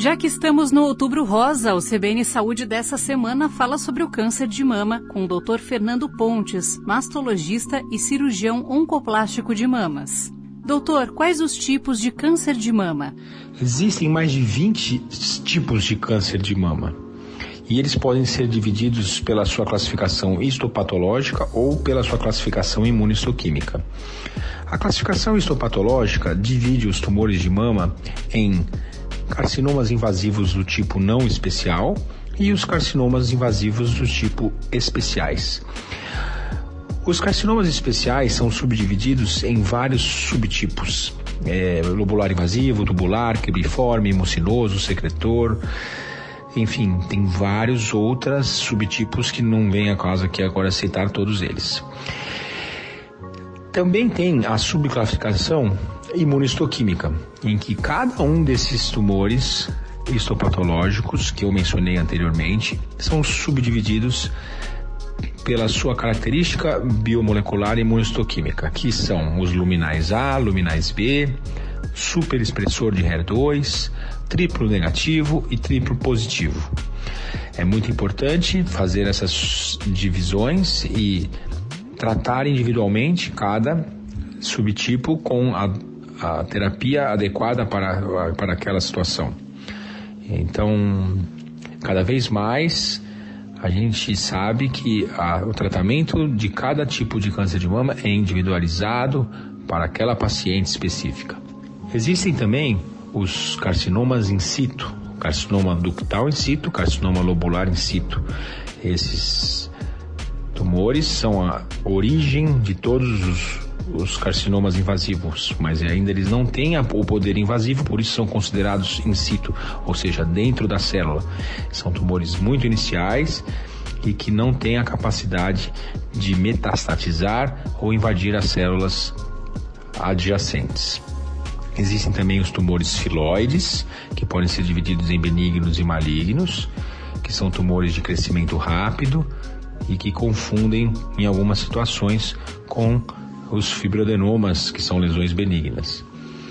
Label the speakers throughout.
Speaker 1: Já que estamos no Outubro Rosa, o CBN Saúde dessa semana fala sobre o câncer de mama com o Dr. Fernando Pontes, mastologista e cirurgião oncoplástico de mamas. Doutor, quais os tipos de câncer de mama?
Speaker 2: Existem mais de 20 tipos de câncer de mama e eles podem ser divididos pela sua classificação histopatológica ou pela sua classificação imunistoquímica. A classificação histopatológica divide os tumores de mama em carcinomas invasivos do tipo não especial e os carcinomas invasivos do tipo especiais. Os carcinomas especiais são subdivididos em vários subtipos: lobular invasivo, tubular, cribriforme, mucinoso, secretor, enfim, tem vários outros subtipos que não vem a causa aqui agora citar todos eles. Também tem a subclassificação imunistoquímica, em que cada um desses tumores histopatológicos que eu mencionei anteriormente são subdivididos pela sua característica biomolecular imunistoquímica, que são os luminais A, luminais B, superexpressor de HER2, triplo negativo e triplo positivo. É muito importante fazer essas divisões e tratar individualmente cada subtipo com a terapia adequada para aquela situação. Então, cada vez mais a gente sabe que o tratamento de cada tipo de câncer de mama é individualizado para aquela paciente específica. Existem também os carcinomas in situ, carcinoma ductal in situ, carcinoma lobular in situ. Esses tumores são a origem de todos os carcinomas invasivos, mas ainda eles não têm o poder invasivo, por isso são considerados in situ, ou seja, dentro da célula. São tumores muito iniciais e que não têm a capacidade de metastatizar ou invadir as células adjacentes. Existem também os tumores filoides, que podem ser divididos em benignos e malignos, que são tumores de crescimento rápido e que confundem em algumas situações com os fibroadenomas, que são lesões benignas.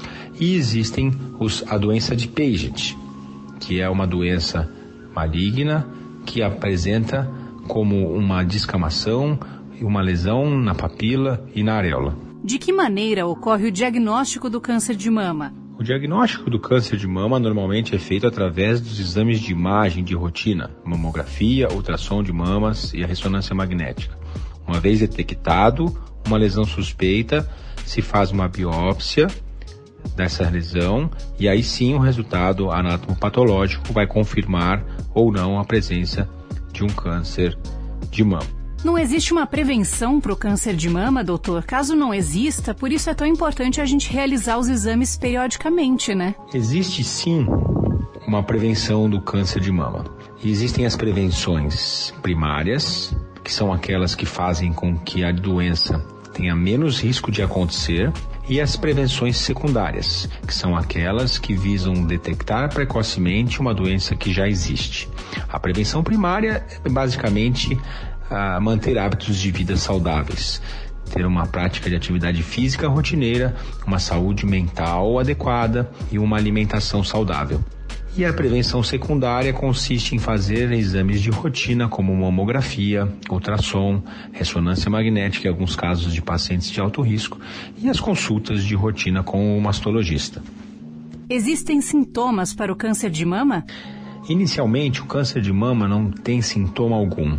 Speaker 2: E existem a doença de Paget, que é uma doença maligna que apresenta como uma descamação e uma lesão na papila e na areola.
Speaker 1: De que maneira ocorre o diagnóstico do câncer de mama?
Speaker 2: O diagnóstico do câncer de mama normalmente é feito através dos exames de imagem de rotina, mamografia, ultrassom de mamas e a ressonância magnética. Uma vez detectado uma lesão suspeita, se faz uma biópsia dessa lesão e aí sim o resultado anatomopatológico vai confirmar ou não a presença de um câncer de mama.
Speaker 1: Não existe uma prevenção para o câncer de mama, doutor? Caso não exista, por isso é tão importante a gente realizar os exames periodicamente, né?
Speaker 2: Existe sim uma prevenção do câncer de mama. E existem as prevenções primárias, que são aquelas que fazem com que a doença tenha menos risco de acontecer, e as prevenções secundárias, que são aquelas que visam detectar precocemente uma doença que já existe. A prevenção primária é basicamente manter hábitos de vida saudáveis, ter uma prática de atividade física rotineira, uma saúde mental adequada e uma alimentação saudável. E a prevenção secundária consiste em fazer exames de rotina como mamografia, ultrassom, ressonância magnética em alguns casos de pacientes de alto risco e as consultas de rotina com o mastologista.
Speaker 1: Existem sintomas para o câncer de mama?
Speaker 2: Inicialmente, o câncer de mama não tem sintoma algum.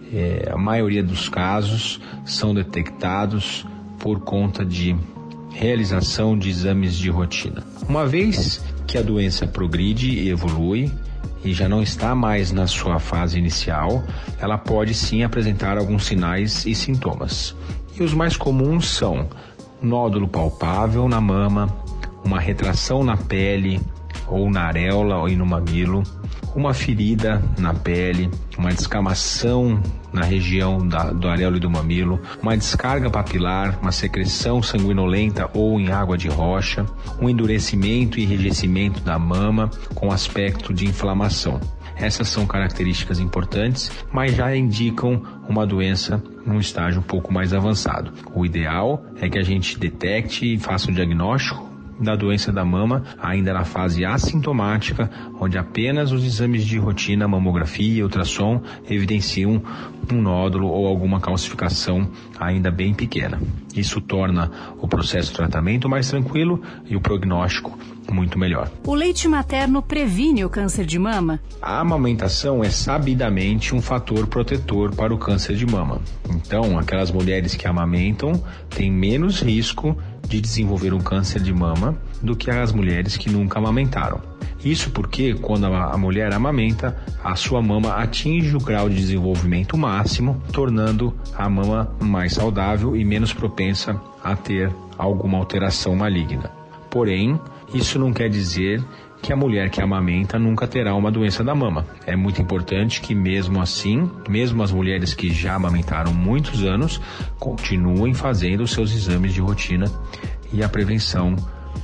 Speaker 2: A maioria dos casos são detectados por conta de realização de exames de rotina. Uma vez que a doença progride e evolui e já não está mais na sua fase inicial, ela pode sim apresentar alguns sinais e sintomas. E os mais comuns são nódulo palpável na mama, uma retração na pele ou na areola ou no mamilo, uma ferida na pele, uma descamação na região do areola e do mamilo, uma descarga papilar, uma secreção sanguinolenta ou em água de rocha, um endurecimento e enrijecimento da mama com aspecto de inflamação. Essas são características importantes, mas já indicam uma doença num estágio um pouco mais avançado. O ideal é que a gente detecte e faça o diagnóstico da doença da mama ainda na fase assintomática, onde apenas os exames de rotina, mamografia e ultrassom evidenciam um nódulo ou alguma calcificação ainda bem pequena. Isso torna o processo de tratamento mais tranquilo e o prognóstico muito melhor.
Speaker 1: O leite materno previne o câncer de mama?
Speaker 2: A amamentação é sabidamente um fator protetor para o câncer de mama. Então, aquelas mulheres que amamentam têm menos risco de desenvolver um câncer de mama do que as mulheres que nunca amamentaram. Isso porque, quando a mulher amamenta, a sua mama atinge o grau de desenvolvimento máximo, tornando a mama mais saudável e menos propensa a ter alguma alteração maligna. Porém, isso não quer dizer que a mulher que amamenta nunca terá uma doença da mama. É muito importante que mesmo assim, mesmo as mulheres que já amamentaram muitos anos, continuem fazendo os seus exames de rotina e a prevenção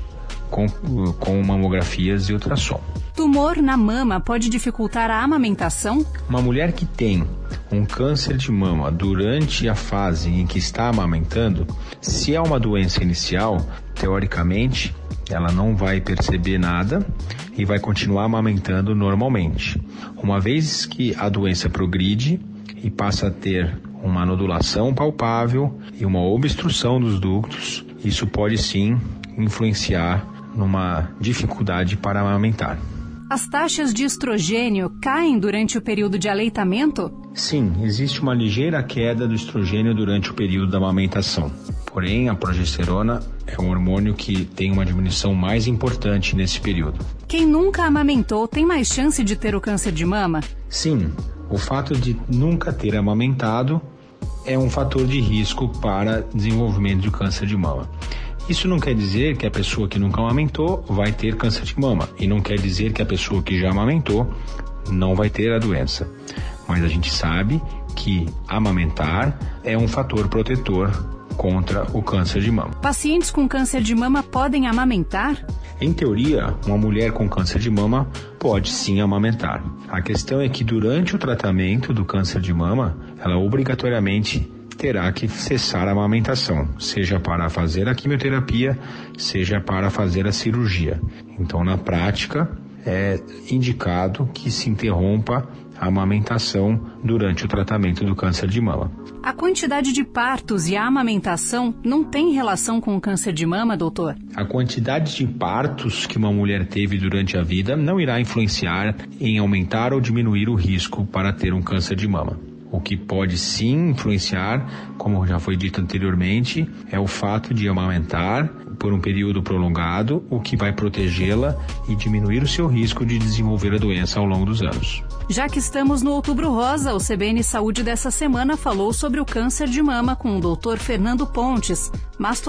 Speaker 2: com mamografias e ultrassom.
Speaker 1: Tumor na mama pode dificultar a amamentação?
Speaker 2: Uma mulher que tem um câncer de mama durante a fase em que está amamentando, se é uma doença inicial, teoricamente, ela não vai perceber nada e vai continuar amamentando normalmente. Uma vez que a doença progride e passa a ter uma nodulação palpável e uma obstrução dos ductos, isso pode sim influenciar numa dificuldade para amamentar.
Speaker 1: As taxas de estrogênio caem durante o período de aleitamento?
Speaker 2: Sim, existe uma ligeira queda do estrogênio durante o período da amamentação. Porém, a progesterona é um hormônio que tem uma diminuição mais importante nesse período.
Speaker 1: Quem nunca amamentou tem mais chance de ter o câncer de mama?
Speaker 2: Sim, o fato de nunca ter amamentado é um fator de risco para desenvolvimento de câncer de mama. Isso não quer dizer que a pessoa que nunca amamentou vai ter câncer de mama, e não quer dizer que a pessoa que já amamentou não vai ter a doença. Mas a gente sabe que amamentar é um fator protetor contra o câncer de mama.
Speaker 1: Pacientes com câncer de mama podem amamentar?
Speaker 2: Em teoria, uma mulher com câncer de mama pode sim amamentar. A questão é que durante o tratamento do câncer de mama, ela obrigatoriamente terá que cessar a amamentação, seja para fazer a quimioterapia, seja para fazer a cirurgia. Então, na prática, é indicado que se interrompa a amamentação durante o tratamento do câncer de mama.
Speaker 1: A quantidade de partos e a amamentação não tem relação com o câncer de mama, doutor?
Speaker 2: A quantidade de partos que uma mulher teve durante a vida não irá influenciar em aumentar ou diminuir o risco para ter um câncer de mama. O que pode sim influenciar, como já foi dito anteriormente, é o fato de amamentar por um período prolongado, o que vai protegê-la e diminuir o seu risco de desenvolver a doença ao longo dos anos.
Speaker 1: Já que estamos no Outubro Rosa, o CBN Saúde dessa semana falou sobre o câncer de mama com o Dr. Fernando Pontes,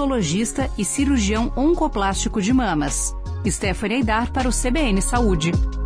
Speaker 1: mastologista e cirurgião oncoplástico de mamas. Stephanie Aidar para o CBN Saúde.